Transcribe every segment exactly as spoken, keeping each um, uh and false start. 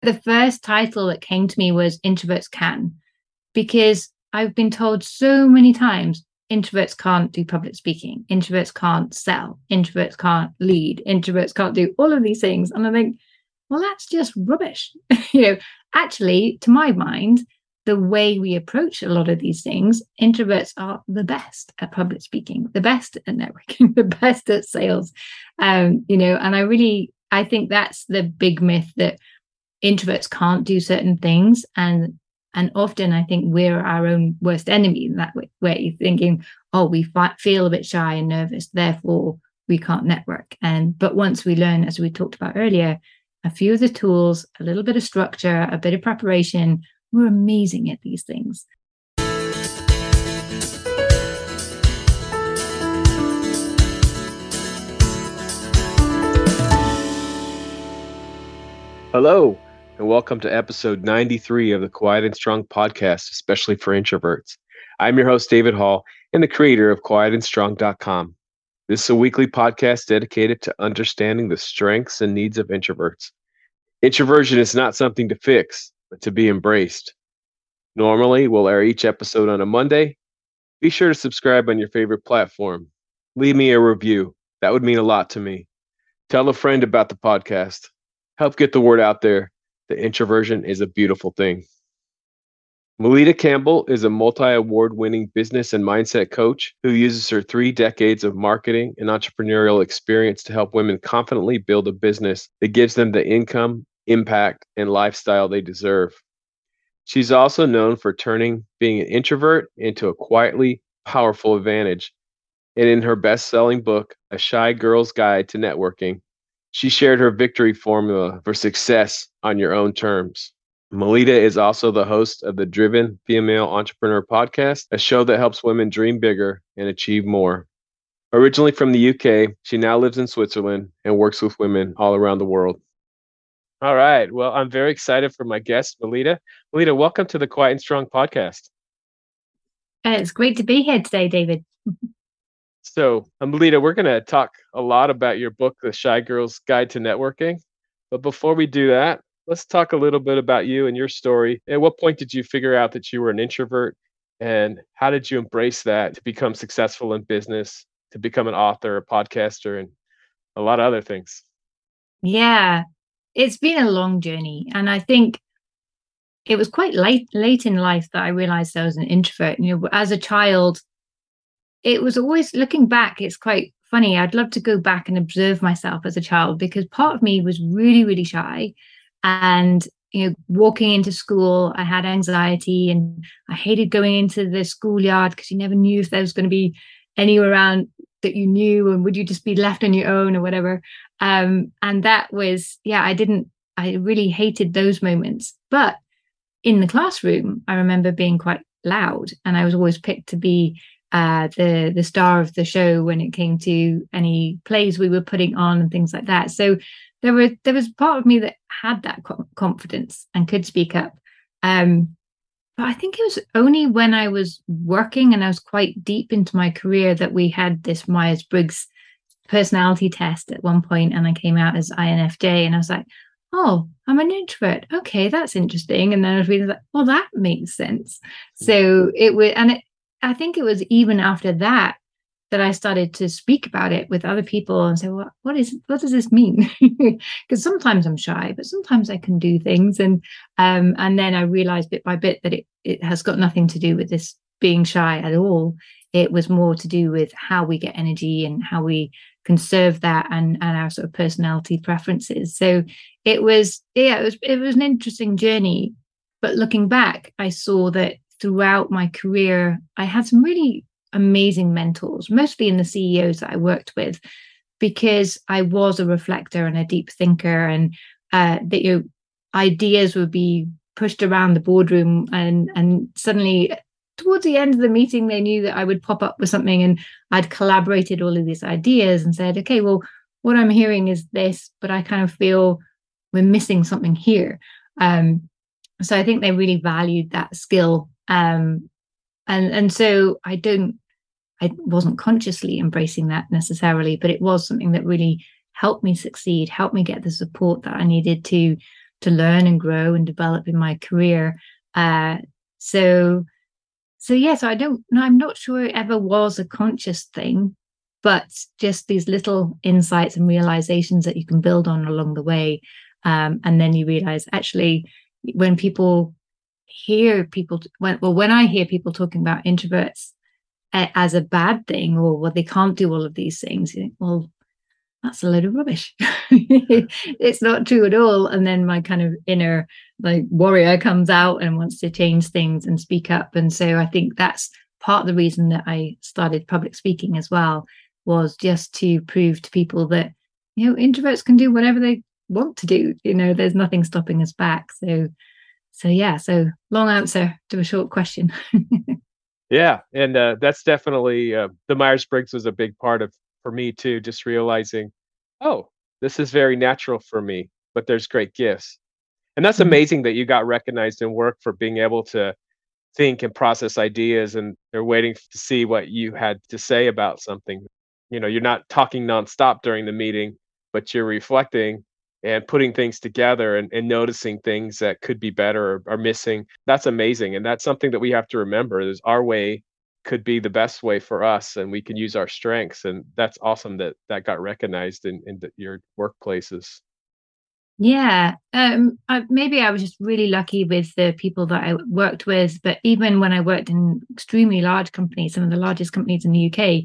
the first title that came to me was Introverts Can, because I've been told so many times, introverts can't do public speaking, introverts can't sell, introverts can't lead, introverts can't do all of these things. And I think, well, that's just rubbish. you know, actually, to my mind, the way we approach a lot of these things, introverts are the best at public speaking, the best at networking, the best at sales. Um, you know, and I really, I think that's the big myth, that introverts can't do certain things. And and often I think we're our own worst enemy in that way, where you're thinking, oh, we fi- feel a bit shy and nervous, therefore we can't network. And but once we learn, as we talked about earlier, a few of the tools, a little bit of structure, a bit of preparation, we're amazing at these things. Hello, and welcome to episode ninety-three of the Quiet and Strong podcast, especially for introverts. I'm your host, David Hall, and the creator of quiet and strong dot com. This is a weekly podcast dedicated to understanding the strengths and needs of introverts. Introversion is not something to fix, but to be embraced. Normally, we'll air each episode on a Monday. Be sure to subscribe on your favorite platform. Leave me a review. That would mean a lot to me. Tell a friend about the podcast. Help get the word out there that introversion is a beautiful thing. Melita Campbell is a multi-award winning business and mindset coach who uses her three decades of marketing and entrepreneurial experience to help women confidently build a business that gives them the income, impact, and lifestyle they deserve. She's also known for turning being an introvert into a quietly powerful advantage. And in her best-selling book, A Shy Girl's Guide to Networking, she shared her victory formula for success on your own terms. Melita is also the host of the Driven Female Entrepreneur Podcast, a show that helps women dream bigger and achieve more. Originally from the U K, she now lives in Switzerland and works with women all around the world. All right. Well, I'm very excited for my guest, Melita. Melita, welcome to the Quiet and Strong podcast. Uh, it's great to be here today, David. So, um, Melita, we're going to talk a lot about your book, The Shy Girl's Guide to Networking. But before we do that, let's talk a little bit about you and your story. At what point did you figure out that you were an introvert? And how did you embrace that to become successful in business, to become an author, a podcaster, and a lot of other things? Yeah, it's been a long journey. And I think it was quite late, late in life that I realized I was an introvert. You know, as a child, it was always, looking back, it's quite funny. I'd love to go back and observe myself as a child, because part of me was really, really shy. And, you know, walking into school, I had anxiety and I hated going into the schoolyard because you never knew if there was going to be anyone around that you knew, and would you just be left on your own or whatever. Um, and that was, yeah, I didn't, I really hated those moments. But in the classroom, I remember being quite loud, and I was always picked to be uh, the the star of the show when it came to any plays we were putting on and things like that. So there were there was part of me that had that confidence and could speak up. Um, but I think it was only when I was working and I was quite deep into my career that we had this Myers-Briggs personality test at one point, and I came out as I N F J, and I was like, oh, I'm an introvert. Okay, that's interesting. And then I was really like, well, that makes sense. So it was, and it, I think it was even after that that I started to speak about it with other people and say, well, what is, what does this mean? Because sometimes I'm shy, but sometimes I can do things. And um, and then I realized bit by bit that it it has got nothing to do with this being shy at all. It was more to do with how we get energy and how we conserve that, and, and our sort of personality preferences. So it was, yeah, it was, it was an interesting journey. But looking back, I saw that throughout my career, I had some really amazing mentors, mostly in the C E Os that I worked with, because I was a reflector and a deep thinker, and uh, that your ideas would be pushed around the boardroom, and and suddenly towards the end of the meeting, they knew that I would pop up with something, and I'd collaborated all of these ideas and said, okay, well, what I'm hearing is this, but I kind of feel we're missing something here. Um, so I think they really valued that skill. Um, and, and so I don't, I wasn't consciously embracing that necessarily, but it was something that really helped me succeed, helped me get the support that I needed to to learn and grow and develop in my career. Uh, so, so yeah, so I don't, no, I'm not sure it ever was a conscious thing, but just these little insights and realizations that you can build on along the way. Um, and then you realize actually when people hear people, when, well, when I hear people talking about introverts as a bad thing, or well, they can't do all of these things, you think, well, that's a load of rubbish. It's not true at all. And then my kind of inner like warrior comes out and wants to change things and speak up. And so I think that's part of the reason that I started public speaking as well, was just to prove to people that, you know, introverts can do whatever they want to do. You know, there's nothing stopping us back. So, so yeah, so long answer to a short question. Yeah, and uh, that's definitely uh, the Myers-Briggs was a big part of for me too. Just realizing, oh, this is very natural for me, but there's great gifts, and that's Mm. amazing that you got recognized in work for being able to think and process ideas, and they're waiting to see what you had to say about something. You know, you're not talking nonstop during the meeting, but you're reflecting and putting things together and, and noticing things that could be better or are missing. That's amazing. And that's something that we have to remember is our way could be the best way for us and we can use our strengths. And that's awesome that that got recognized in, in the, your workplaces. Yeah, um, I, maybe I was just really lucky with the people that I worked with. But even when I worked in extremely large companies, some of the largest companies in the U K,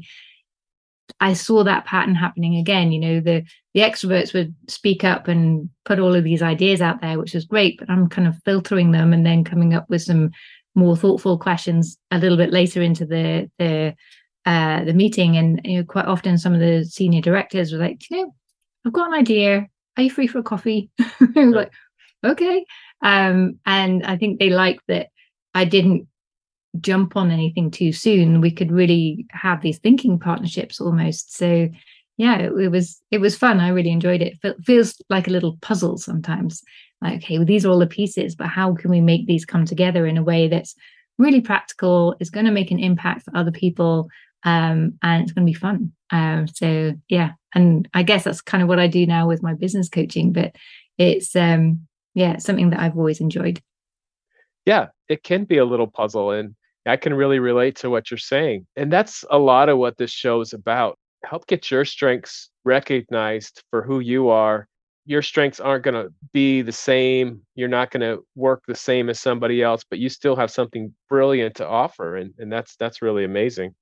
I saw that pattern happening again. You know, the the extroverts would speak up and put all of these ideas out there, which was great. But I'm kind of filtering them and then coming up with some more thoughtful questions a little bit later into the the uh, the meeting. And you know, quite often some of the senior directors were like, you know, I've got an idea. Are you free for a coffee? I was like, okay. Um, and I think they liked that I didn't jump on anything too soon. We could really have these thinking partnerships almost. So yeah, it, it was it was fun. I really enjoyed it. It feels like a little puzzle sometimes. Like, okay, well, these are all the pieces, but how can we make these come together in a way that's really practical, is going to make an impact for other people, um, and it's going to be fun. Um, so yeah, and I guess that's kind of what I do now with my business coaching. But it's um, yeah, it's something that I've always enjoyed. Yeah, it can be a little puzzle, and I can really relate to what you're saying. And that's a lot of what this show is about. Help get your strengths recognized for who you are. Your strengths aren't going to be the same. You're not going to work the same as somebody else, but you still have something brilliant to offer, and and that's that's really amazing.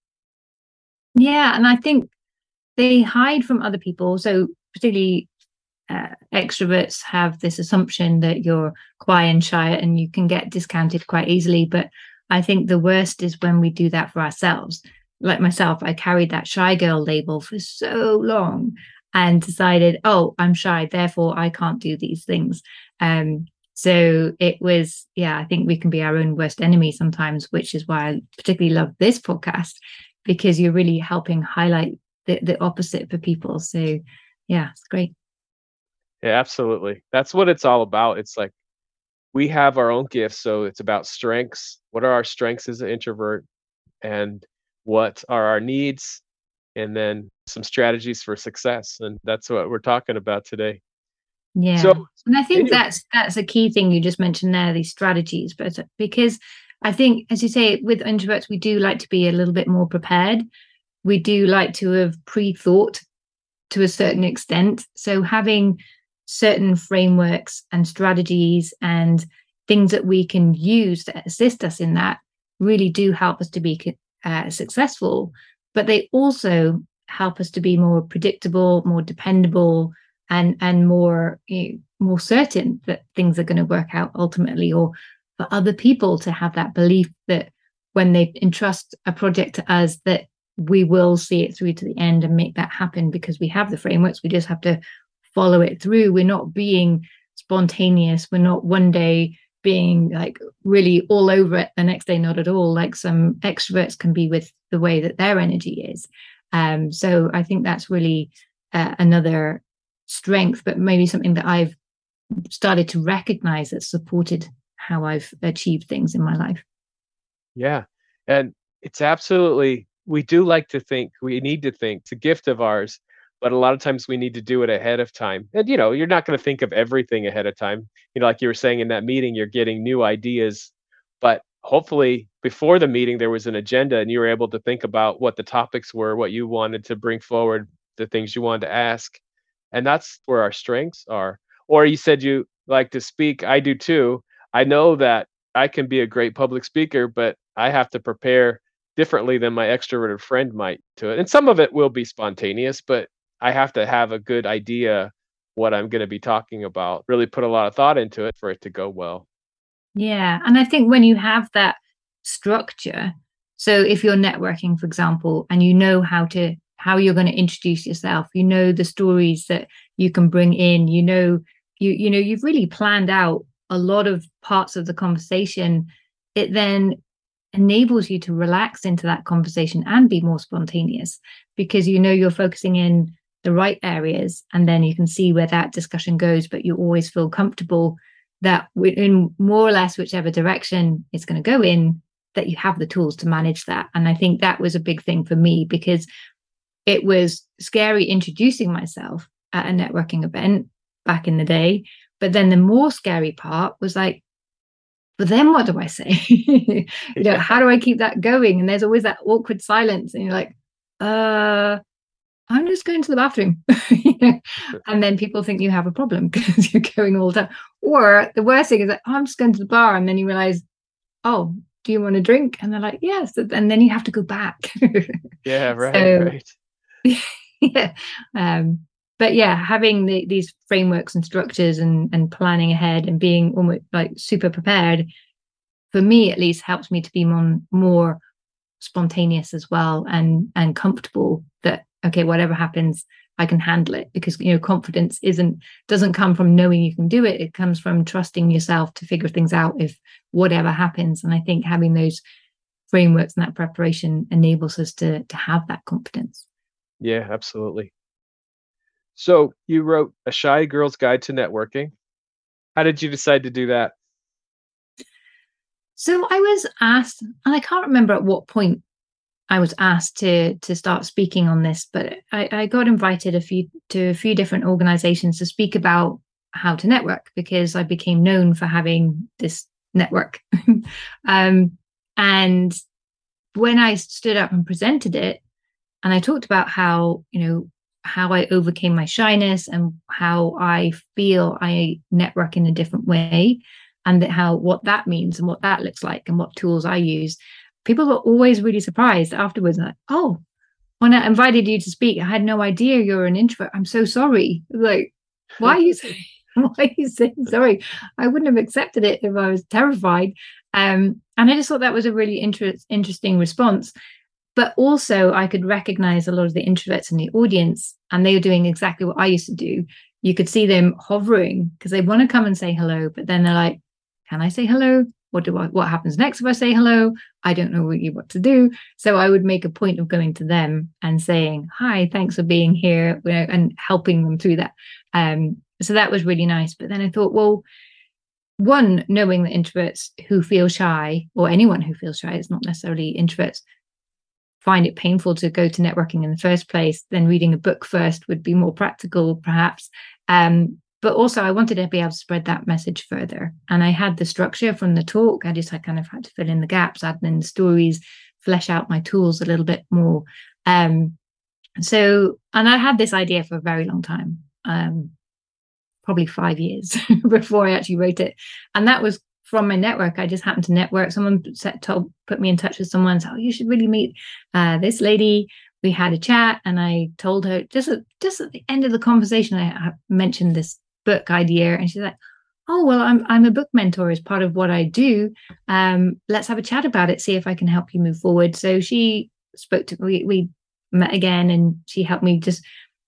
Yeah, and I think they hide from other people. So particularly uh, extroverts have this assumption that you're quiet and shy and you can get discounted quite easily. But I think the worst is when we do that for ourselves. Like myself, I carried that shy girl label for so long and decided, oh, I'm shy, therefore I can't do these things. Um, so it was, yeah, I think we can be our own worst enemy sometimes, which is why I particularly love this podcast, because you're really helping highlight the, the opposite for people. So yeah, it's great. Yeah, absolutely. That's what it's all about. It's like we have our own gifts, so it's about strengths. What are our strengths as an introvert, and what are our needs, and then some strategies for success. And that's what we're talking about today. So, Yeah. And I in think your that's that's a key thing you just mentioned there, these strategies. But because I think, as you say, with introverts, we do like to be a little bit more prepared. We do like to have pre-thought to a certain extent. So having certain frameworks and strategies and things that we can use to assist us in that really do help us to be uh, successful. But they also help us to be more predictable, more dependable, and and more you know, more certain that things are going to work out ultimately, or for other people to have that belief that when they entrust a project to us, that we will see it through to the end and make that happen because we have the frameworks. We just have to follow it through. We're not being spontaneous. We're not one day being like really all over it, the next day not at all, like some extroverts can be with the way that their energy is. Um, so I think that's really uh, another strength, but maybe something that I've started to recognize that supported how I've achieved things in my life. Yeah. And it's absolutely, we do like to think, we need to think, it's a gift of ours, but a lot of times we need to do it ahead of time. And, you know, you're not going to think of everything ahead of time. You know, like you were saying in that meeting, you're getting new ideas, but hopefully before the meeting, there was an agenda and you were able to think about what the topics were, what you wanted to bring forward, the things you wanted to ask. And that's where our strengths are. Or you said you like to speak. I do too. I know that I can be a great public speaker, but I have to prepare differently than my extroverted friend might to it. And some of it will be spontaneous, but I have to have a good idea what I'm going to be talking about, really put a lot of thought into it for it to go well. Yeah. And I think when you have that structure, so if you're networking, for example, and you know how to how you're going to introduce yourself, you know the stories that you can bring in, you know, you you know, you've really planned out a lot of parts of the conversation, it then enables you to relax into that conversation and be more spontaneous because you know you're focusing in the right areas and then you can see where that discussion goes, but you always feel comfortable that in more or less whichever direction it's going to go in, that you have the tools to manage that. And I think that was a big thing for me because it was scary introducing myself at a networking event back in the day. But then the more scary part was like, but then what do I say? you know, how do I keep that going? And there's always that awkward silence. And you're like, uh, I'm just going to the bathroom. you know? And then people think you have a problem because you're going all the time. Or the worst thing is like, oh, I'm just going to the bar. And then you realize, oh, do you want a drink? And they're like, yes. And then you have to go back. yeah, right, so, right. yeah. Um, but yeah, having the, these frameworks and structures and, and planning ahead and being almost like super prepared, for me at least, helps me to be more, more spontaneous as well and and comfortable that, okay, whatever happens, I can handle it. Because, you know, confidence isn't doesn't come from knowing you can do it. It comes from trusting yourself to figure things out if whatever happens. And I think having those frameworks and that preparation enables us to to have that confidence. Yeah, absolutely. So you wrote A Shy Girl's Guide to Networking. How did you decide to do that? So I was asked, and I can't remember at what point I was asked to to start speaking on this, but I, I got invited a few to a few different organizations to speak about how to network because I became known for having this network. um, and when I stood up and presented it, and I talked about how, you know, how I overcame my shyness and how I feel I network in a different way, and that how what that means and what that looks like and what tools I use. People were always really surprised afterwards. Like, oh, when I invited you to speak, I had no idea you're an introvert. I'm so sorry. Like, why are you saying, why are you saying sorry? I wouldn't have accepted it if I was terrified. Um, and I just thought that was a really inter- interesting response. But also I could recognize a lot of the introverts in the audience, and they were doing exactly what I used to do. You could see them hovering because they want to come and say hello, but then they're like, can I say hello? What do I, what happens next if I say hello? I don't know really what to do. So I would make a point of going to them and saying, hi, thanks for being here, you know, and helping them through that. Um, so that was really nice. But then I thought, well, one, knowing that introverts who feel shy, or anyone who feels shy, it's not necessarily introverts, find it painful to go to networking in the first place, then reading a book first would be more practical, perhaps. Um, but also I wanted to be able to spread that message further. And I had the structure from the talk. I just I kind of had to fill in the gaps, add in the stories, flesh out my tools a little bit more. Um, so, and I had this idea for a very long time, um, probably five years before I actually wrote it. And that was from my network. I just happened to network. Someone set, told, put me in touch with someone. So, oh, you should really meet uh, this lady. We had a chat, and I told her just at, just at the end of the conversation, I, I mentioned this book idea, and she's like, "Oh, well, I'm I'm a book mentor as part of what I do. Um, let's have a chat about it. See if I can help you move forward." So she spoke to we we met again, and she helped me just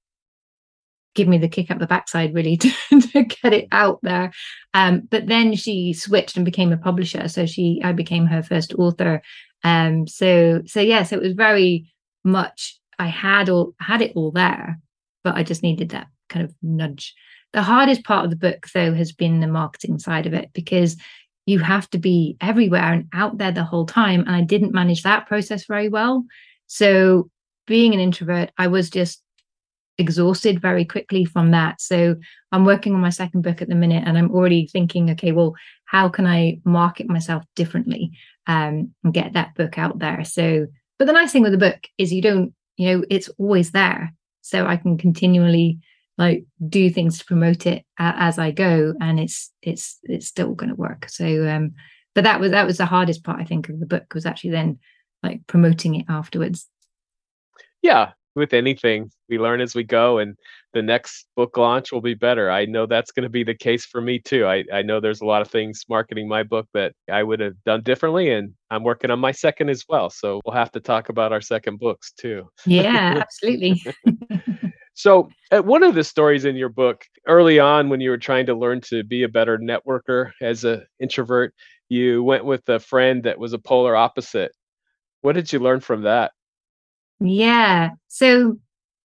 give me the kick up the backside, really, to, to get it out there. Um, but then she switched and became a publisher. So she, I became her first author. Um, so, so yes, it was very much, I had all, had it all there, but I just needed that kind of nudge. The hardest part of the book, though, has been the marketing side of it, because you have to be everywhere and out there the whole time. And I didn't manage that process very well. So being an introvert, I was just exhausted very quickly from that. So I'm working on my second book at the minute, and I'm already thinking, okay, well, how can I market myself differently um, and get that book out there? So, but the nice thing with the book is you don't, you know, it's always there. So I can continually like do things to promote it uh, as I go, and it's it's it's still going to work. So, um, but that was that was the hardest part, I think, of the book, was actually then like promoting it afterwards. Yeah, with anything, we learn as we go, and the next book launch will be better. I know that's going to be the case for me too. I, I know there's a lot of things marketing my book that I would have done differently, and I'm working on my second as well. So we'll have to talk about our second books too. Yeah, absolutely. So, uh, one of the stories in your book, early on when you were trying to learn to be a better networker as an introvert, you went with a friend that was a polar opposite. What did you learn from that? Yeah. So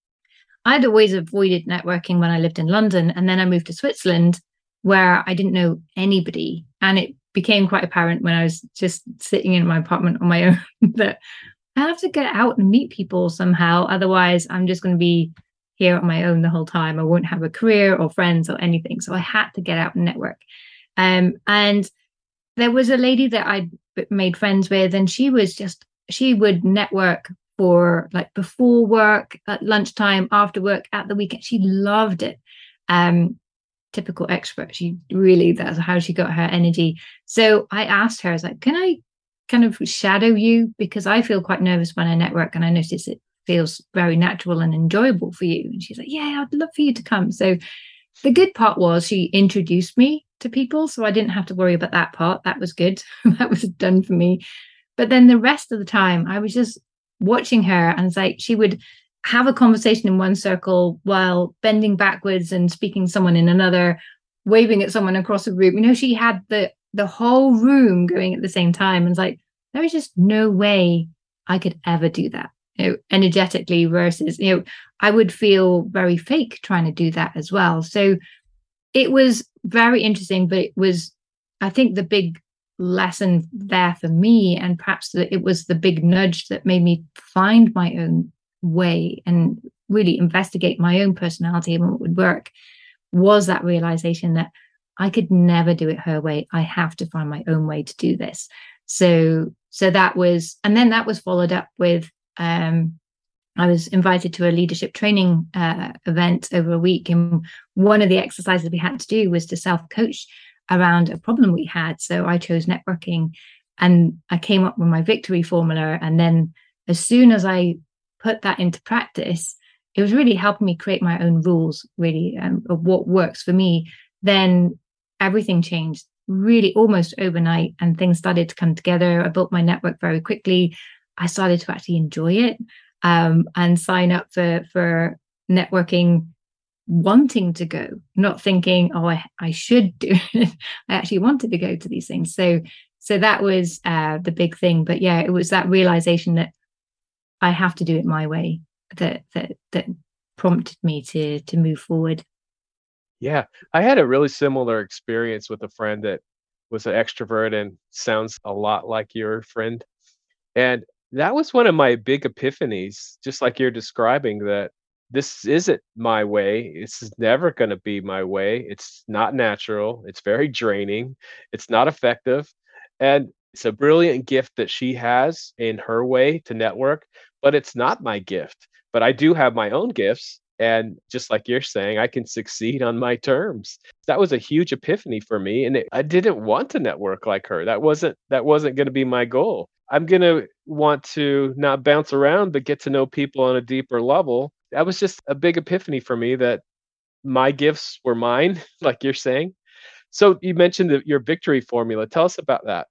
I'd always avoided networking when I lived in London. And then I moved to Switzerland, where I didn't know anybody. And it became quite apparent when I was just sitting in my apartment on my own that I have to get out and meet people somehow. Otherwise, I'm just going to be here on my own the whole time. I won't have a career or friends or anything. So I had to get out and network. Um, and there was a lady that I made friends with, and she was just, she would network for like before work, at lunchtime, after work, at the weekend. She loved it. Um, typical extrovert. She really, that's how she got her energy. So I asked her, I was like, can I kind of shadow you? Because I feel quite nervous when I network, and I notice it feels very natural and enjoyable for you. And she's like, yeah, I'd love for you to come. So the good part was she introduced me to people, so I didn't have to worry about that part. That was good. That was done for me. But then the rest of the time, I was just watching her, and it's like she would have a conversation in one circle while bending backwards and speaking to someone in another, waving at someone across the room. You know, she had the the whole room going at the same time. And it's like, there was just no way I could ever do that, you know, energetically, versus, you know, I would feel very fake trying to do that as well. So it was very interesting, but it was, I think, the big lesson there for me, and perhaps the, it was the big nudge that made me find my own way and really investigate my own personality and what would work, was that realization that I could never do it her way. I have to find my own way to do this. So, so that was, and then that was followed up with, um, I was invited to a leadership training uh, event over a week. And one of the exercises we had to do was to self-coach around a problem we had. So I chose networking, and I came up with my victory formula. And then as soon as I put that into practice, it was really helping me create my own rules, really, um, of what works for me. Then everything changed really almost overnight, and things started to come together. I built my network very quickly. I started to actually enjoy it, um, and sign up for, for networking, wanting to go, not thinking, oh, I, I should do it. I actually wanted to go to these things. So, so that was uh, the big thing. But yeah, it was that realization that I have to do it my way that that that prompted me to to move forward. Yeah, I had a really similar experience with a friend that was an extrovert and sounds a lot like your friend. And that was one of my big epiphanies, just like you're describing, that this isn't my way. This is never going to be my way. It's not natural. It's very draining. It's not effective. And it's a brilliant gift that she has in her way to network, but it's not my gift. But I do have my own gifts. And just like you're saying, I can succeed on my terms. That was a huge epiphany for me. And it, I didn't want to network like her. That wasn't that wasn't going to be my goal. I'm going to want to not bounce around, but get to know people on a deeper level. That was just a big epiphany for me, that my gifts were mine, like you're saying. So you mentioned the, your victory formula. Tell us about that.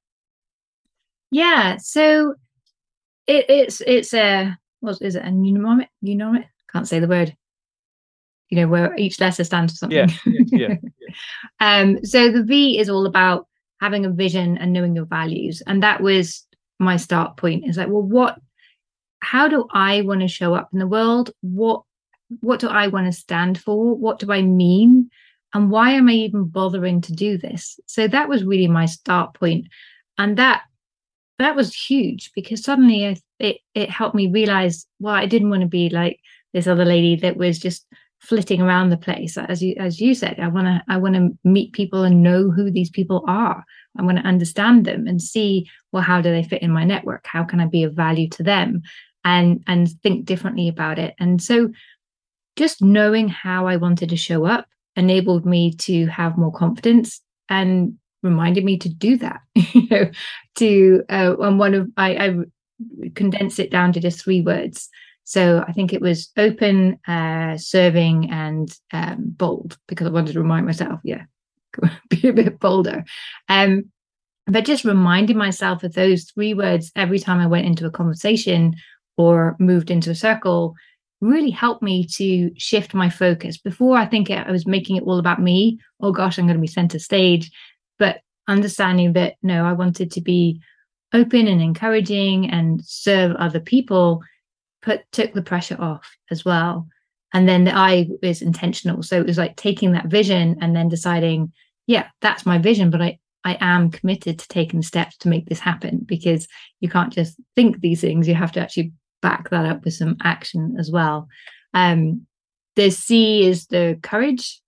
Yeah, so it, it's it's a what is it, a mnemonic? Mnemonic? Can't say the word. You know, where each letter stands for something. Yeah, yeah, yeah. um, so the V is all about having a vision and knowing your values, and that was my start point. Is like, well, what? How do I want to show up in the world? What What do I want to stand for? What do I mean? And why am I even bothering to do this? So that was really my start point, and that that was huge, because suddenly it it, it helped me realize, well, I didn't want to be like this other lady that was just flitting around the place. As you as you said, I want to I want to meet people and know who these people are. I want to understand them and see, well, how do they fit in my network? How can I be of value to them? And and think differently about it. And so just knowing how I wanted to show up enabled me to have more confidence and reminded me to do that. you know, to uh, and one of I, I condensed it down to just three words. So I think it was open, uh, serving, and um, bold, because I wanted to remind myself, yeah, be a bit bolder. Um, but just reminding myself of those three words every time I went into a conversation or moved into a circle really helped me to shift my focus. Before, I think I was making it all about me. Oh gosh, I'm going to be center stage. But understanding that, no, I wanted to be open and encouraging and serve other people, put took the pressure off as well. And then the I is intentional. So it was like taking that vision and then deciding, yeah, that's my vision, but I, I am committed to taking steps to make this happen, because you can't just think these things. You have to actually back that up with some action as well. Um, the C is the courage.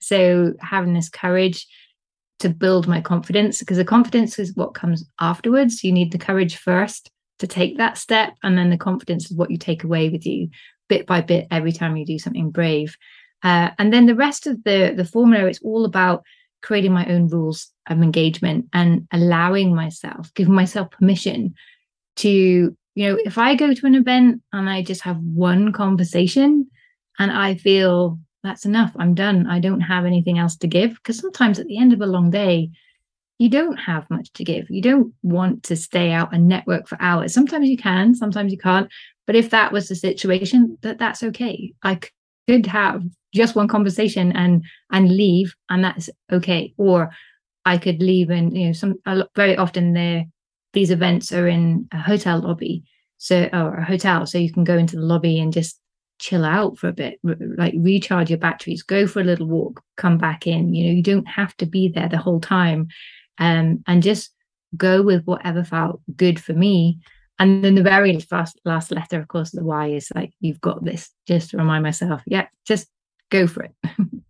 So having this courage to build my confidence, because the confidence is what comes afterwards. You need the courage first to take that step, and then the confidence is what you take away with you bit by bit every time you do something brave. Uh, and then the rest of the the formula, it's all about creating my own rules of engagement and allowing myself, giving myself permission to, you know, if I go to an event and I just have one conversation and I feel that's enough, I'm done, I don't have anything else to give, because sometimes at the end of a long day, you don't have much to give. You don't want to stay out and network for hours. Sometimes you can, sometimes you can't. But if that was the situation, that that's okay. I could have just one conversation and and leave, and that's okay. Or I could leave, and you know, some very often there these events are in a hotel lobby, so or a hotel, so you can go into the lobby and just chill out for a bit, like recharge your batteries, go for a little walk, come back in. You know, you don't have to be there the whole time. Um, and just go with whatever felt good for me. And then the very last, last letter, of course, the Y is like, you've got this, just to remind myself, yeah, just go for it.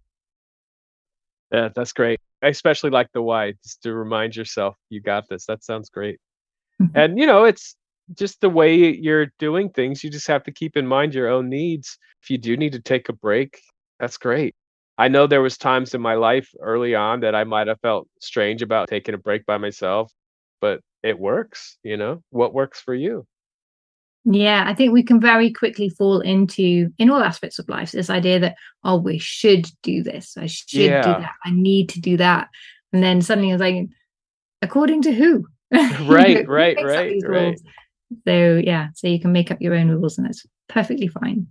Yeah, that's great. I especially like the Y, just to remind yourself you got this. That sounds great. And, you know, it's just the way you're doing things. You just have to keep in mind your own needs. If you do need to take a break, that's great. I know there was times in my life early on that I might have felt strange about taking a break by myself, but it works, you know, what works for you? Yeah, I think we can very quickly fall into, in all aspects of life, this idea that, oh, we should do this, I should do Yeah. that, I need to do that. And then suddenly I was like, according to who? Right, Who right, makes up right, these right. rules? So yeah, so you can make up your own rules, and that's perfectly fine.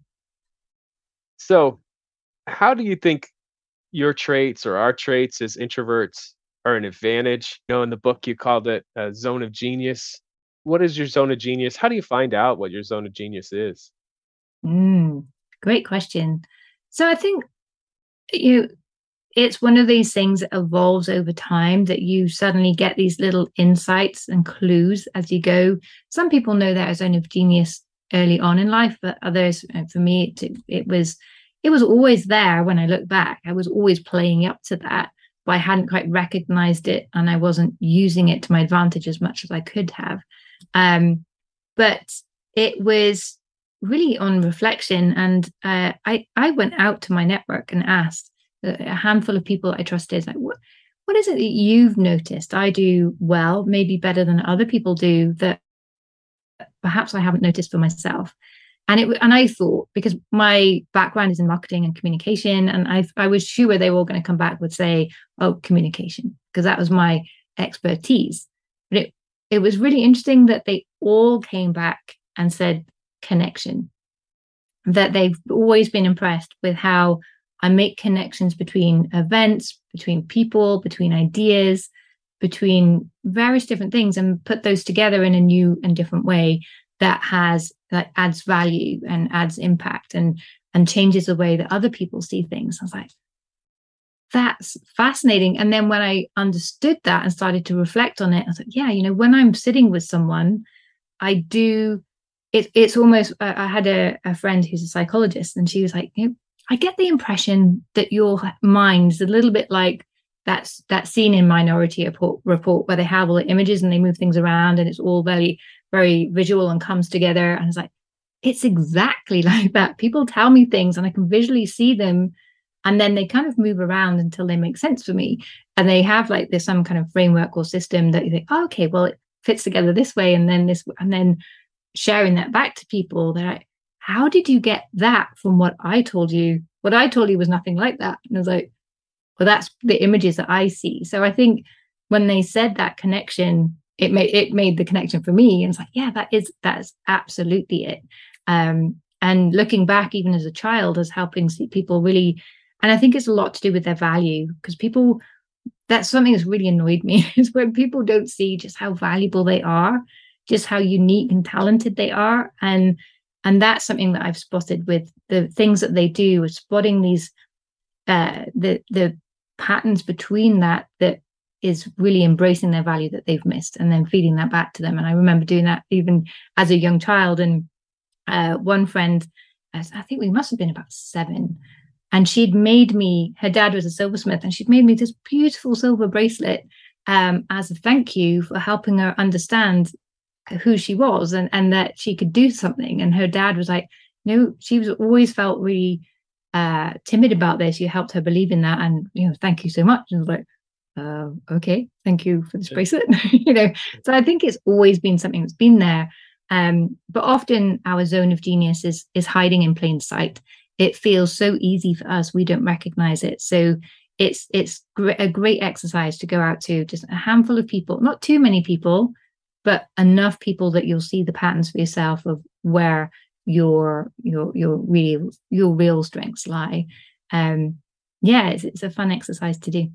So, how do you think your traits or our traits as introverts are an advantage? You know, in the book you called it a zone of genius. What is your zone of genius? How do you find out what your zone of genius is? Mm, great question. So I think you it's one of these things that evolves over time, that you suddenly get these little insights and clues as you go. Some people know that as zone of genius early on in life, but others, and for me, it, it was it was always there. When I look back, I was always playing up to that, but I hadn't quite recognized it, and I wasn't using it to my advantage as much as I could have. Um, but it was really on reflection, and uh, I I went out to my network and asked a handful of people I trusted, like, what what is it that you've noticed I do well, maybe better than other people do, that perhaps I haven't noticed for myself? And it and I thought, because my background is in marketing and communication, and I I was sure they were all going to come back with say, oh, communication, because that was my expertise. But it it was really interesting that they all came back and said connection, that they've always been impressed with how I make connections between events, between people, between ideas, between various different things, and put those together in a new and different way that has that adds value and adds impact and and changes the way that other people see things. I was like, that's fascinating. And then when I understood that and started to reflect on it, I was like, yeah, you know, when I'm sitting with someone, I do it, it's almost, uh, I had a, a friend who's a psychologist, and she was like, you know, I get the impression that your mind's a little bit like that's that scene in Minority Report, report where they have all the images and they move things around and it's all very, very visual and comes together. And it's like, it's exactly like that. People tell me things and I can visually see them, and then they kind of move around until they make sense for me. And they have like there's some kind of framework or system that you think, oh, okay, well, it fits together this way, and then this, and then sharing that back to people, they're like, how did you get that from what I told you? What I told you was nothing like that. And I was like, well, that's the images that I see. So I think when they said that connection, it made it made the connection for me. And it's like, yeah, that is that's absolutely it. Um, and looking back, even as a child, as helping see people really, and I think it's a lot to do with their value, because people, that's something that's really annoyed me, is when people don't see just how valuable they are, just how unique and talented they are. And and that's something that I've spotted with the things that they do, is spotting these uh, the the patterns between that that is really embracing their value that they've missed, and then feeding that back to them. And I remember doing that even as a young child. And uh, one friend, I think we must have been about seven, and she'd made me, her dad was a silversmith, and she'd made me this beautiful silver bracelet um, as a thank you for helping her understand who she was, and, and that she could do something. And her dad was like, no, she was always felt really uh, timid about this. You helped her believe in that. And, you know, thank you so much. And I was like, uh, okay, thank you for this bracelet. you know, so I think it's always been something that's been there. Um, but often our zone of genius is, is hiding in plain sight. It feels so easy for us. We don't recognize it. So it's, it's gr- a great exercise to go out to just a handful of people, not too many people, but enough people that you'll see the patterns for yourself of where your your your real your real strengths lie. Um, yeah, it's it's a fun exercise to do.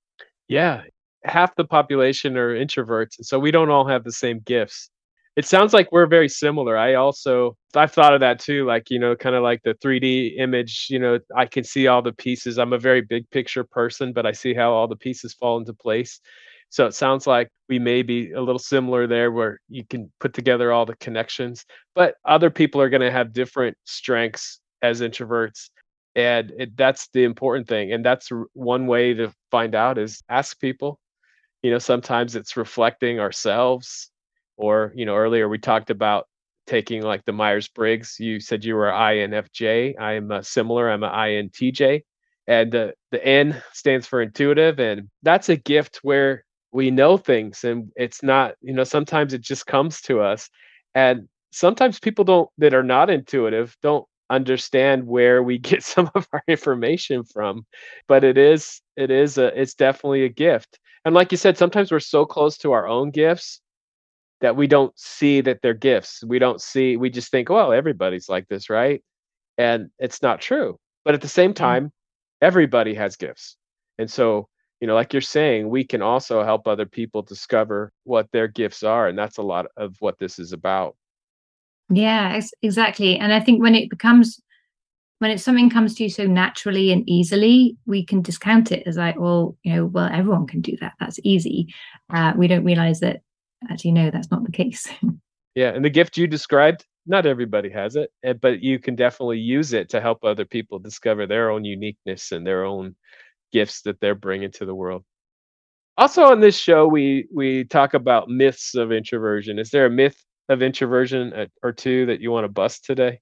Yeah, half the population are introverts, and so we don't all have the same gifts. It sounds like we're very similar. I also I've thought of that too, like, you know, kind of like the three D image, you know, I can see all the pieces. I'm a very big picture person, but I see how all the pieces fall into place. So it sounds like we may be a little similar there, where you can put together all the connections, but other people are going to have different strengths as introverts. And it, that's the important thing. And that's r- one way to find out is ask people. You know, sometimes it's reflecting ourselves, or, you know, earlier we talked about taking like the Myers-Briggs. You said you were I N F J. I'm uh, similar. I'm an I N T J. And uh, the N stands for intuitive. And that's a gift where we know things, and it's not, you know, sometimes it just comes to us. And sometimes people don't, that are not intuitive, don't understand where we get some of our information from. But it is, it is a, it's definitely a gift. And like you said, sometimes we're so close to our own gifts that we don't see that they're gifts. We don't see, we just think, well, everybody's like this, right? And it's not true. But at the same time, everybody has gifts. And so, you know, like you're saying, we can also help other people discover what their gifts are. And that's a lot of what this is about. Yeah, ex- exactly. And I think when it becomes, when it's something comes to you so naturally and easily, we can discount it as like, well, you know, well, everyone can do that. That's easy. Uh, we don't realize that actually, no, that's not the case. Yeah. And the gift you described, not everybody has it, eh, but you can definitely use it to help other people discover their own uniqueness and their own gifts that they're bringing to the world. Also on this show, we we talk about myths of introversion. Is there a myth of introversion uh, or two that you want to bust today?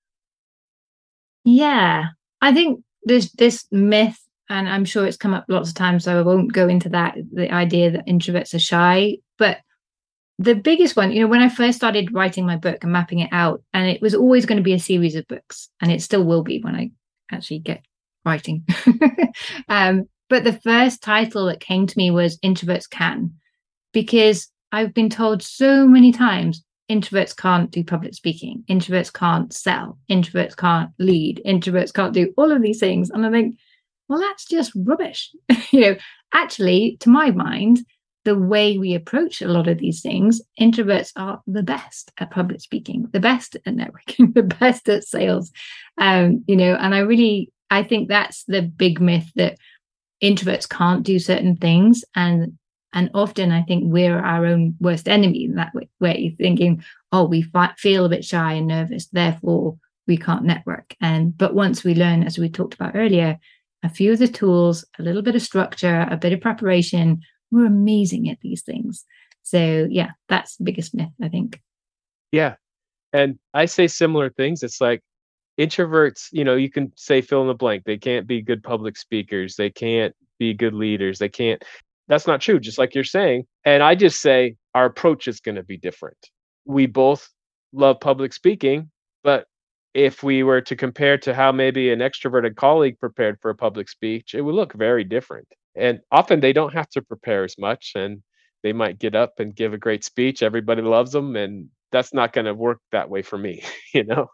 Yeah, I think this this myth, and I'm sure it's come up lots of times, so I won't go into that. The idea that introverts are shy, but the biggest one, you know, when I first started writing my book and mapping it out, and it was always going to be a series of books, and it still will be when I actually get writing. um, but the first title that came to me was Introverts Can, because I've been told so many times introverts can't do public speaking, introverts can't sell, introverts can't lead, introverts can't do all of these things. And I think, well, that's just rubbish. you know, actually, to my mind, the way we approach a lot of these things, introverts are the best at public speaking, the best at networking, the best at sales. Um, you know, and I really, I think that's the big myth, that introverts can't do certain things. And and often I think we're our own worst enemy in that way, where you're thinking, oh, we fi- feel a bit shy and nervous, therefore we can't network. And but once we learn, as we talked about earlier, a few of the tools, a little bit of structure, a bit of preparation, we're amazing at these things. So yeah, that's the biggest myth, I think. Yeah. And I say similar things. It's like introverts, you know, you can say fill in the blank. They can't be good public speakers. They can't be good leaders. They can't. That's not true, just like you're saying. And I just say our approach is going to be different. We both love public speaking, but if we were to compare to how maybe an extroverted colleague prepared for a public speech, it would look very different. And often they don't have to prepare as much, and they might get up and give a great speech. Everybody loves them, and that's not going to work that way for me, you know?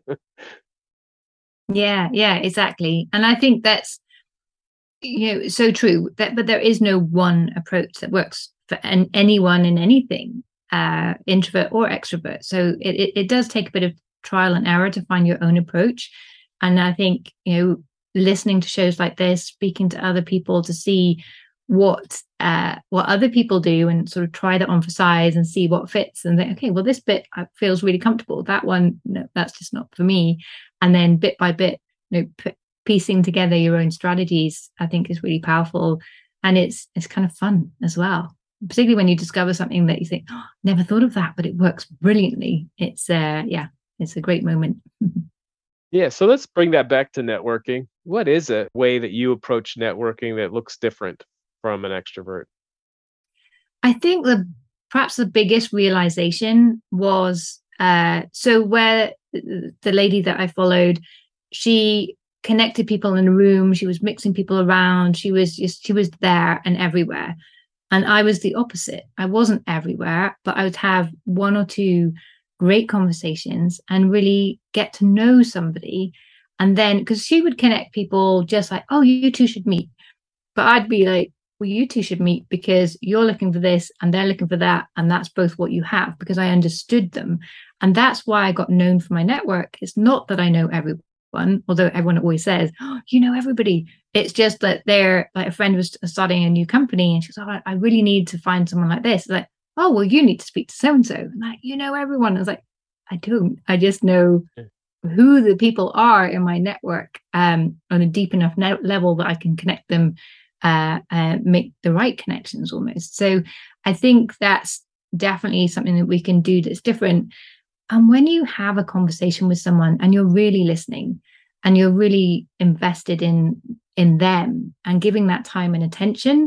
Yeah, yeah, exactly. And I think that's, you know, so true that, but there is no one approach that works for an, anyone in anything, uh, introvert or extrovert. So it, it, it does take a bit of trial and error to find your own approach. And I think, you know, listening to shows like this, speaking to other people to see what uh, what other people do and sort of try that on for size and see what fits and think, okay, well, this bit feels really comfortable. That one, no, that's just not for me. And then bit by bit, you know, p- piecing together your own strategies, I think is really powerful. And it's it's kind of fun as well, particularly when you discover something that you think, oh, never thought of that, but it works brilliantly. It's, uh, yeah, it's a great moment. Yeah, so let's bring that back to networking. What is a way that you approach networking that looks different from an extrovert? I think the perhaps the biggest realization was uh, so where the lady that I followed, she connected people in a room. She was mixing people around. She was just she was there and everywhere. And I was the opposite. I wasn't everywhere, but I would have one or two great conversations and really get to know somebody. And then because she would connect people just like, oh, you two should meet. But I'd be like, well, you two should meet because you're looking for this and they're looking for that. And that's both what you have because I understood them. And that's why I got known for my network. It's not that I know everyone, although everyone always says, oh, you know everybody. It's just that they're like a friend was starting a new company and she's like, oh, I really need to find someone like this. It's like, oh, well, you need to speak to so-and-so. Like, you know everyone. I was like, I don't. I just know who the people are in my network um, on a deep enough ne- level that I can connect them Uh, uh, make the right connections almost. So I think that's definitely something that we can do that's different. And when you have a conversation with someone and you're really listening and you're really invested in in them and giving that time and attention,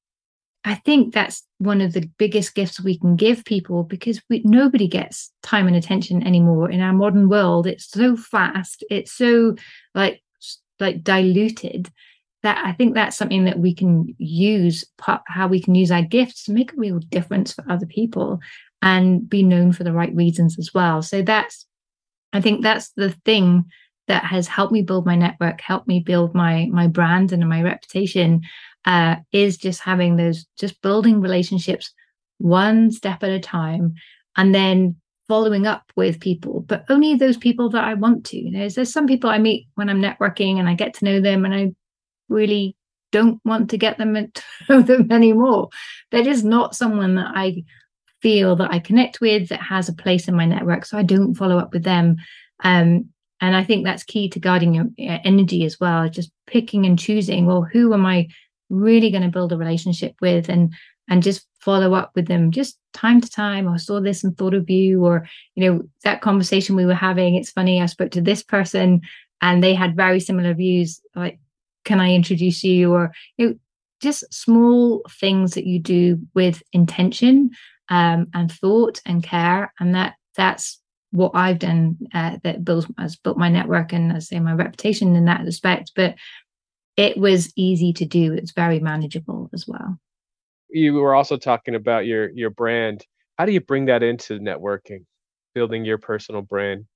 I think that's one of the biggest gifts we can give people because we, nobody gets time and attention anymore in our modern world. It's so fast. It's so like like diluted. That I think that's something that we can use, how we can use our gifts to make a real difference for other people and be known for the right reasons as well. So that's, I think that's the thing that has helped me build my network, helped me build my my brand and my reputation, uh, is just having those, just building relationships one step at a time, and then following up with people, but only those people that I want to. You know, there's some people I meet when I'm networking and I get to know them and I really don't want to get them to know them anymore. They're just not someone that I feel that I connect with, that has a place in my network. So I don't follow up with them. Um, and I think that's key to guarding your energy as well. Just picking and choosing, well, who am I really going to build a relationship with, and and just follow up with them just time to time. I saw this and thought of you, or, you know, that conversation we were having. It's funny, I spoke to this person and they had very similar views. Like, can I introduce you? Or, you know, just small things that you do with intention um, and thought and care. And that that's what I've done uh, that builds has built my network and, as I say, my reputation in that respect. But it was easy to do. It's very manageable as well. You were also talking about your your brand. How do you bring that into networking, building your personal brand?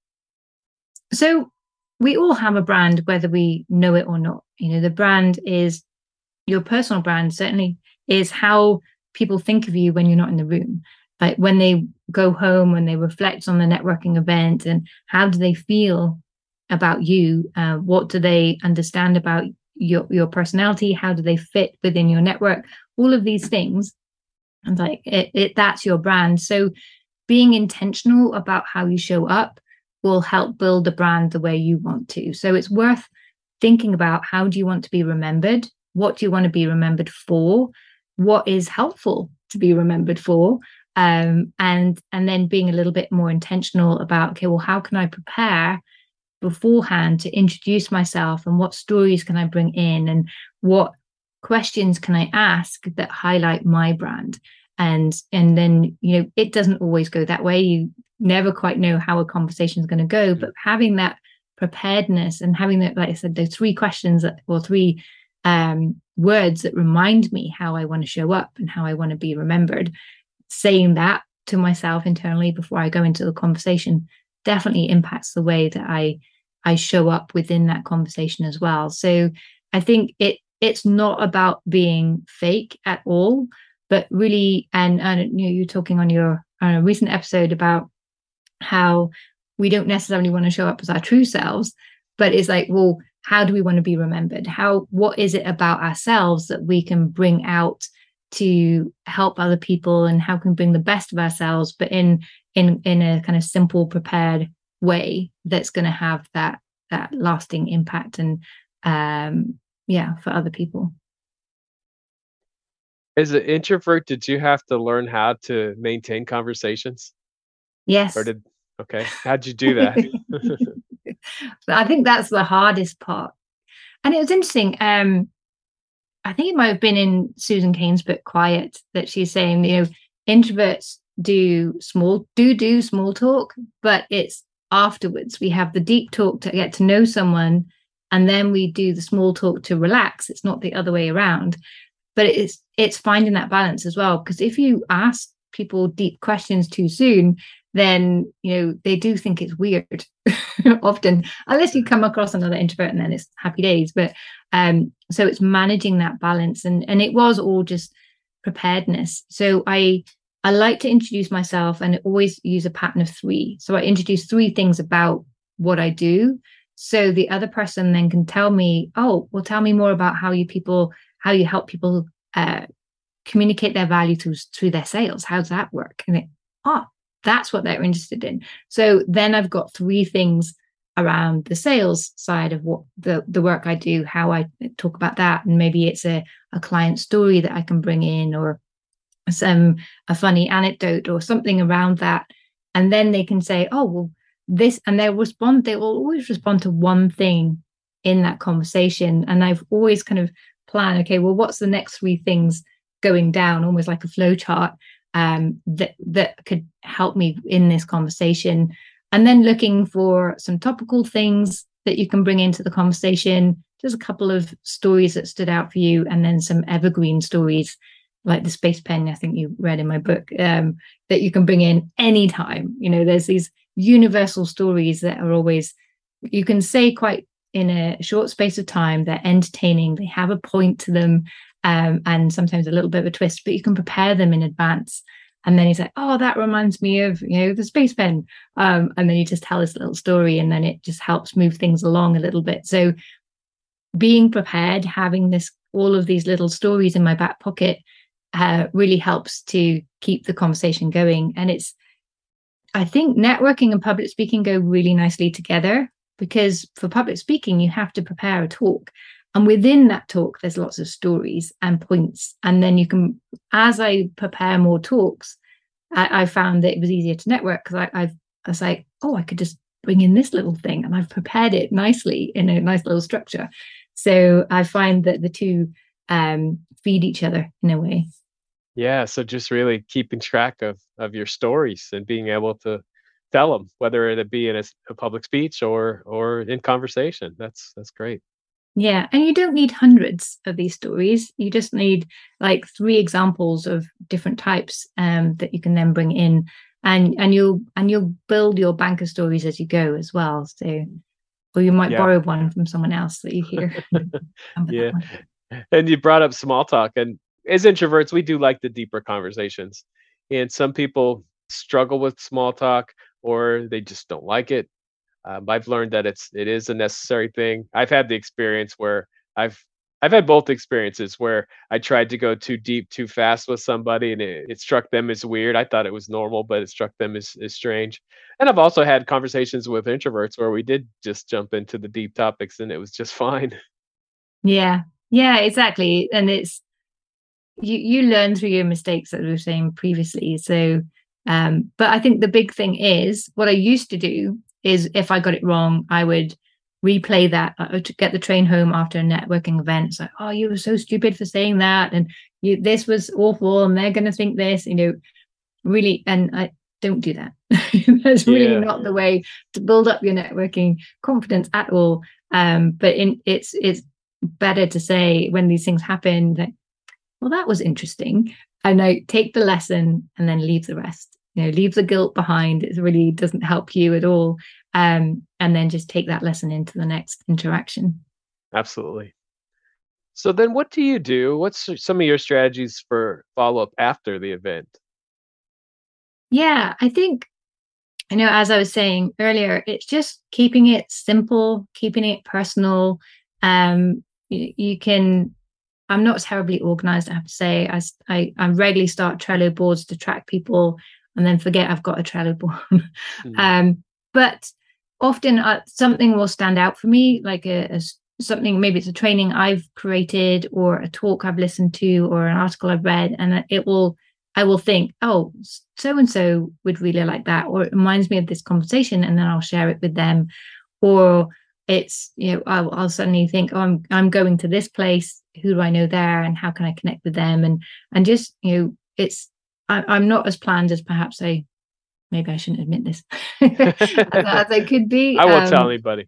So we all have a brand, whether we know it or not. You know, the brand is your personal brand, certainly is how people think of you when you're not in the room. Like when they go home, when they reflect on the networking event, and how do they feel about you? Uh, what do they understand about your, your personality? How do they fit within your network? All of these things. And like it, it that's your brand. So being intentional about how you show up will help build a brand the way you want to. So it's worth thinking about, how do you want to be remembered? What do you want to be remembered for? What is helpful to be remembered for? Um, and and then being a little bit more intentional about, okay, well, how can I prepare beforehand to introduce myself, and what stories can I bring in, and what questions can I ask that highlight my brand? And and then, you know, it doesn't always go that way. You never quite know how a conversation is going to go, but having that preparedness and having that, like I said, those three questions that, or three um, words that remind me how I want to show up and how I want to be remembered, saying that to myself internally before I go into the conversation definitely impacts the way that I I show up within that conversation as well. So I think it it's not about being fake at all, but really, and, and you know, you're talking on your on a recent episode about how we don't necessarily want to show up as our true selves, but it's like, well, how do we want to be remembered? How, what is it about ourselves that we can bring out to help other people, and how can we bring the best of ourselves, but in in in a kind of simple, prepared way that's going to have that that lasting impact and um yeah, for other people. As an introvert, did you have to learn how to maintain conversations? Yes. Or did okay, how'd you do that? I think that's the hardest part. And it was interesting. Um, I think it might have been in Susan Cain's book, Quiet, that she's saying, you know, introverts do small, do do small talk, but it's afterwards. We have the deep talk to get to know someone, and then we do the small talk to relax. It's not the other way around. But it's it's finding that balance as well. Because if you ask people deep questions too soon, then, you know, they do think it's weird often, unless you come across another introvert and then it's happy days. But um, so it's managing that balance. And, and it was all just preparedness. So I, I like to introduce myself and always use a pattern of three. So I introduce three things about what I do. So the other person then can tell me, oh, well, tell me more about how you people, how you help people uh, communicate their value through, through their sales. How does that work? And it, oh, that's what they're interested in. So then I've got three things around the sales side of what the, the work I do, how I talk about that. And maybe it's a, a client story that I can bring in, or some a funny anecdote or something around that. And then they can say, oh, well, this, and they'll respond, they will always respond to one thing in that conversation. And I've always kind of planned, okay, well, what's the next three things going down, almost like a flow chart, um, that that could help me in this conversation. And then looking for some topical things that you can bring into the conversation, just a couple of stories that stood out for you, and then some evergreen stories like the space pen, I think you read in my book, um, that you can bring in anytime. You know, there's these universal stories that are always, you can say quite in a short space of time, they're entertaining, they have a point to them, um, and sometimes a little bit of a twist, but you can prepare them in advance. And then he's like, oh, that reminds me of, you know, the space pen. Um, and then you just tell this little story, and then it just helps move things along a little bit. So being prepared, having this, all of these little stories in my back pocket, uh, really helps to keep the conversation going. And it's, I think networking and public speaking go really nicely together, because for public speaking, you have to prepare a talk. And within that talk, there's lots of stories and points. And then you can, as I prepare more talks, I, I found that it was easier to network, because I, I've, I was like, oh, I could just bring in this little thing, and I've prepared it nicely in a nice little structure. So I find that the two um, feed each other in a way. Yeah, so just really keeping track of of your stories and being able to tell them, whether it be in a, a public speech or or in conversation. That's that's great. Yeah, and you don't need hundreds of these stories. You just need like three examples of different types um, that you can then bring in, and and you'll and you'll build your bank of stories as you go as well. So, or you might Yeah. borrow one from someone else that you hear. Yeah, and you brought up small talk, and as introverts, we do like the deeper conversations, and some people struggle with small talk, or they just don't like it. Um, I've learned that it's it is a necessary thing. I've had the experience where I've I've had both experiences where I tried to go too deep too fast with somebody and it, it struck them as weird. I thought it was normal, but it struck them as, as strange. And I've also had conversations with introverts where we did just jump into the deep topics and it was just fine. Yeah. Yeah, exactly. And it's you you learn through your mistakes, as we were saying previously. So um, but I think the big thing is what I used to do is if I got it wrong, I would replay that uh, to get the train home after a networking event. It's like, oh, you were so stupid for saying that, and you this was awful, and they're going to think this, you know, really. And I don't do that. That's really Yeah. not the way to build up your networking confidence at all. Um, but in it's it's better to say when these things happen that, well, that was interesting, and I take the lesson and then leave the rest. You know, leave the guilt behind. It really doesn't help you at all. Um, and then just take that lesson into the next interaction. Absolutely. So then what do you do? What's some of your strategies for follow-up after the event? Yeah, I think, you know, as I was saying earlier, it's just keeping it simple, keeping it personal. Um, you, you can, I'm not terribly organized, I have to say. I, I, I regularly start Trello boards to track people and then forget I've got a Trello board. Mhm. um, but often uh, something will stand out for me, like a, a something, maybe it's a training I've created or a talk I've listened to or an article I've read, and it will, I will think, oh, so and so would really like that, or it reminds me of this conversation, and then I'll share it with them. Or it's, you know, I'll, I'll suddenly think, oh, I'm I'm going to this place. Who do I know there, and how can I connect with them? And and just, you know, it's I, I'm not as planned as perhaps I maybe I shouldn't admit this as, as I could be. I won't tell Um, anybody.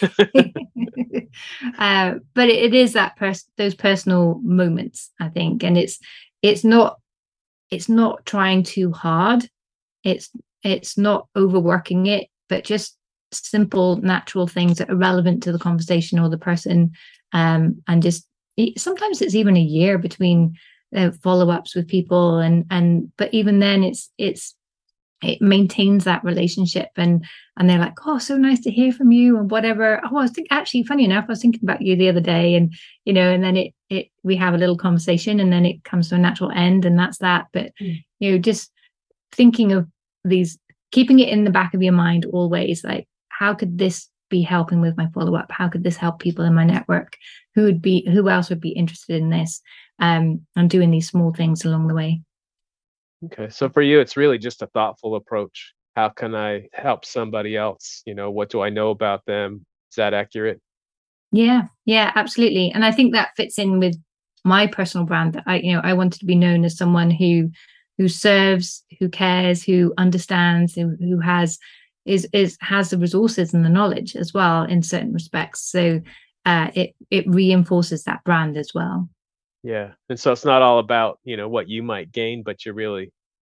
uh, but it, it is that pers- those personal moments, I think, and it's it's not it's not trying too hard. It's it's not overworking it, but just simple, natural things that are relevant to the conversation or the person. Um, and just sometimes it's even a year between uh, follow-ups with people, and and but even then, it's it's it maintains that relationship, and and they're like, oh, so nice to hear from you, and whatever. Oh, I was think actually funny enough, I was thinking about you the other day, and you know, and then it it we have a little conversation, and then it comes to a natural end, and that's that. But mm. you know, just thinking of these, keeping it in the back of your mind always, like, how could this be helping with my follow-up? How could this help people in my network? Who would be who else would be interested in this? Um, and doing these small things along the way. Okay. So for you, it's really just a thoughtful approach. How can I help somebody else? You know, what do I know about them? Is that accurate? Yeah, yeah, absolutely. And I think that fits in with my personal brand, that I, you know, I wanted to be known as someone who who serves, who cares, who understands, who, who has is is has the resources and the knowledge as well in certain respects. So uh, it it reinforces that brand as well. Yeah. And so it's not all about, you know, what you might gain, but you're really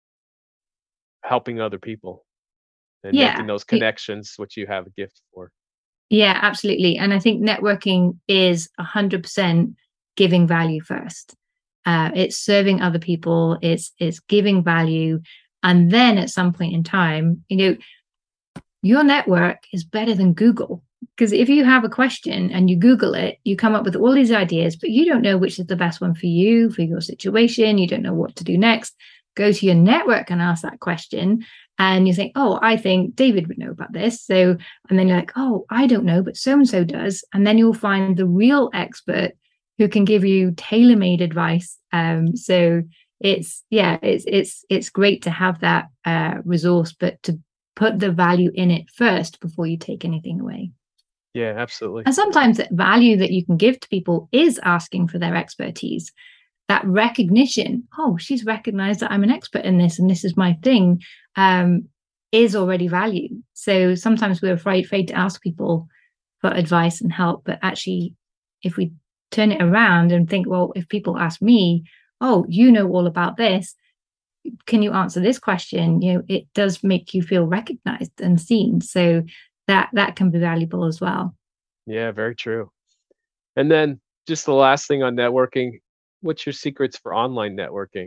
helping other people and making Yeah, those connections, which you have a gift for. yeah, absolutely. And I think networking is a hundred percent giving value first. Uh, it's serving other people. It's it's giving value, and then at some point in time, you know, your network is better than Google. Because if you have a question and you Google it, you come up with all these ideas, but you don't know which is the best one for you, for your situation. You don't know what to do next. Go to your network and ask that question. And you think, oh, I think David would know about this. So, and then you're like, oh, I don't know, but so-and-so does. And then you'll find the real expert who can give you tailor-made advice. Um, so it's, yeah, it's, it's, it's great to have that uh, resource, but to put the value in it first before you take anything away. Yeah, absolutely. And sometimes the value that you can give to people is asking for their expertise. That recognition, oh, she's recognized that I'm an expert in this and this is my thing, um, is already value. So sometimes we're afraid, afraid to ask people for advice and help. But actually, if we turn it around and think, well, if people ask me, oh, you know all about this, can you answer this question? You know, it does make you feel recognized and seen. So that that can be valuable as well. Yeah, very true. And then just the last thing on networking, what's your secrets for online networking?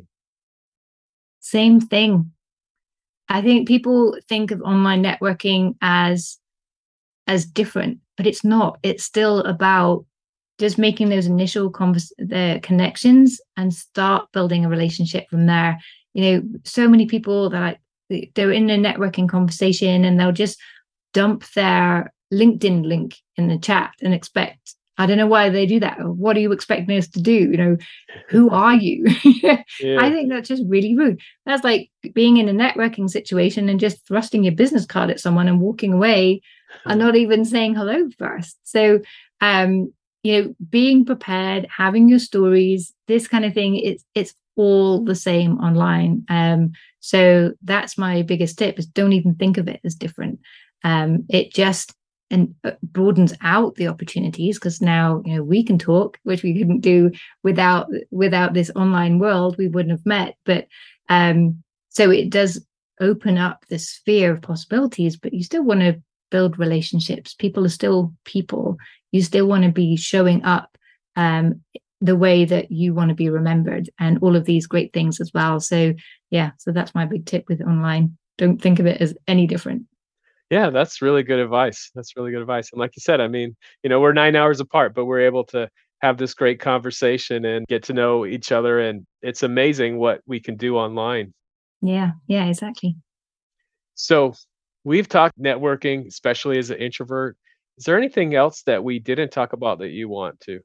Same thing. I think people think of online networking as as different, but it's not. It's still about just making those initial convers- the connections and start building a relationship from there. You know, so many people that like they're in a networking conversation and they'll just dump their LinkedIn link in the chat and expect, I don't know why they do that. What are you expecting us to do? You know, who are you? Yeah. I think that's just really rude. That's like being in a networking situation and just thrusting your business card at someone and walking away and not even saying hello first. So, um, you know, being prepared, having your stories, this kind of thing, it's it's all the same online. Um, so that's my biggest tip: is don't even think of it as different. Um, it just and broadens out the opportunities, because now, you know, we can talk, which we couldn't do without without this online world. We wouldn't have met. But um, so it does open up the sphere of possibilities. But you still want to build relationships. People are still people. You still want to be showing up um, the way that you want to be remembered, and all of these great things as well. So yeah, so that's my big tip with online. Don't think of it as any different. Yeah, that's really good advice. That's really good advice. And like you said, I mean, you know, we're nine hours apart, but we're able to have this great conversation and get to know each other. And it's amazing what we can do online. Yeah, yeah, exactly. So we've talked networking, especially as an introvert. Is there anything else that we didn't talk about that you want to?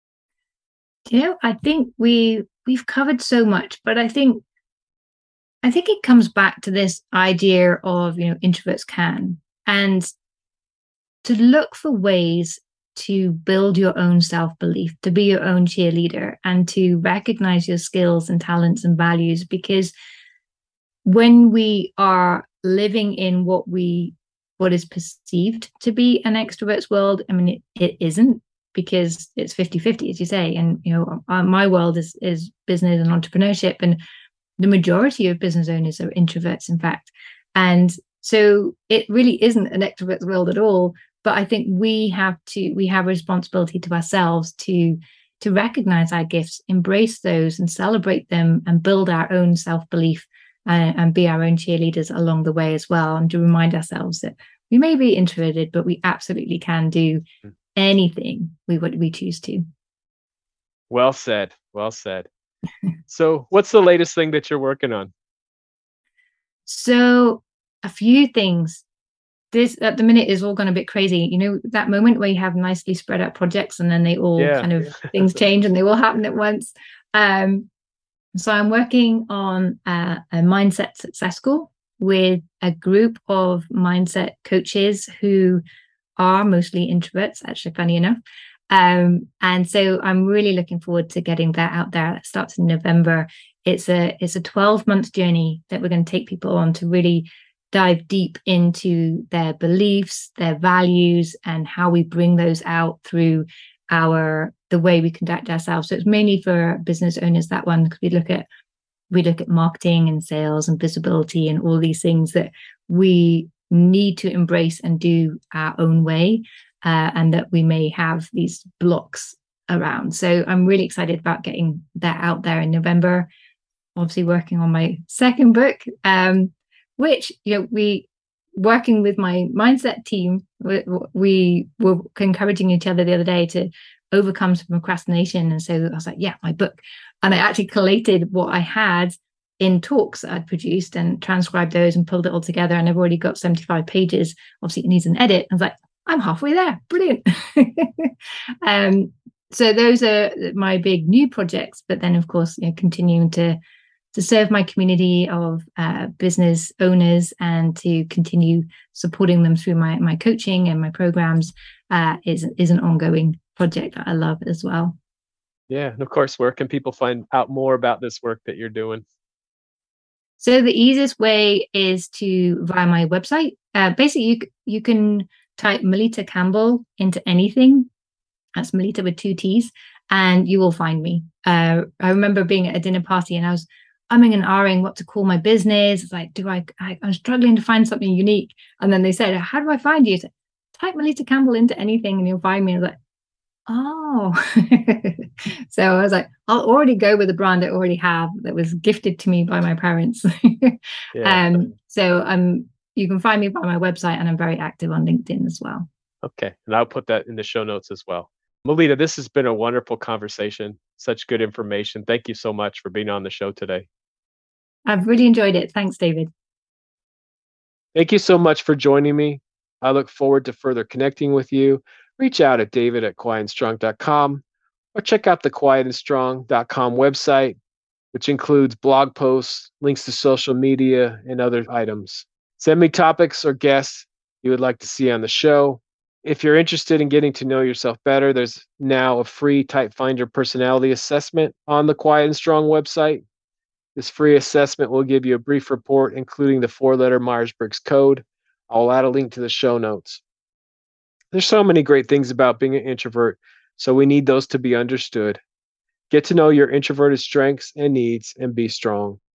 You know, I think we we've covered so much, but I think I think it comes back to this idea of, you know, introverts can, and to look for ways to build your own self-belief, to be your own cheerleader, and to recognize your skills and talents and values. Because when we are living in what we what is perceived to be an extrovert's world, I mean, it, it isn't, because it's fifty-fifty, as you say. And, you know, my world is is business and entrepreneurship, and the majority of business owners are introverts, in fact. And so it really isn't an extrovert's world at all. But I think we have to we have a responsibility to ourselves to to recognize our gifts, embrace those and celebrate them, and build our own self-belief, uh, and be our own cheerleaders along the way as well. And to remind ourselves that we may be introverted, but we absolutely can do anything we would we choose to. Well said. Well said. So what's the latest thing that you're working on? So a few things. This at the minute is all gone a bit crazy. You know, that moment where you have nicely spread out projects and then they all Yeah. kind of things change and they all happen at once. Um, so I'm working on uh, a mindset success school with a group of mindset coaches who are mostly introverts, actually, funny enough. Um, and so I'm really looking forward to getting that out there. It starts in November. It's a it's a twelve month journey that we're going to take people on to really dive deep into their beliefs, their values, and how we bring those out through our the way we conduct ourselves. So it's mainly for business owners, that one, because we look at we look at marketing and sales and visibility and all these things that we need to embrace and do our own way, uh, and that we may have these blocks around. So I'm really excited about getting that out there in November. Obviously working on my second book, um, which, you know, we working with my mindset team, we, we were encouraging each other the other day to overcome some procrastination. And so I was like, yeah, my book. And I actually collated what I had in talks that I'd produced and transcribed those and pulled it all together. And I've already got seventy-five pages. Obviously, it needs an edit. I was like, I'm halfway there. Brilliant. um, so those are my big new projects. But then, of course, you know, continuing to to serve my community of uh, business owners and to continue supporting them through my my coaching and my programs uh, is is an ongoing project that I love as well. Yeah, and of course, where can people find out more about this work that you're doing? So the easiest way is to via my website. Uh, basically, you you can type Melita Campbell into anything. That's Melita with two T's, and you will find me. Uh, I remember being at a dinner party and I was umming and ahhing what to call my business. It's like, do I, I? I'm struggling to find something unique. And then they said, "How do I find you?" Said, type Melita Campbell into anything, and you'll find me. I was like, oh. So I was like, I'll already go with a brand I already have that was gifted to me by my parents. Yeah. um, so um, you can find me by my website, and I'm very active on LinkedIn as well. Okay. And I'll put that in the show notes as well. Melita, this has been a wonderful conversation. Such good information. Thank you so much for being on the show today. I've really enjoyed it. Thanks, David. Thank you so much for joining me. I look forward to further connecting with you. Reach out at david at quiet and strong dot com or check out the quiet and strong dot com website, which includes blog posts, links to social media, and other items. Send me topics or guests you would like to see on the show. If you're interested in getting to know yourself better, there's now a free Type Finder personality assessment on the Quiet and Strong website. This free assessment will give you a brief report, including the four-letter Myers-Briggs code. I'll add a link to the show notes. There's so many great things about being an introvert, so we need those to be understood. Get to know your introverted strengths and needs and be strong.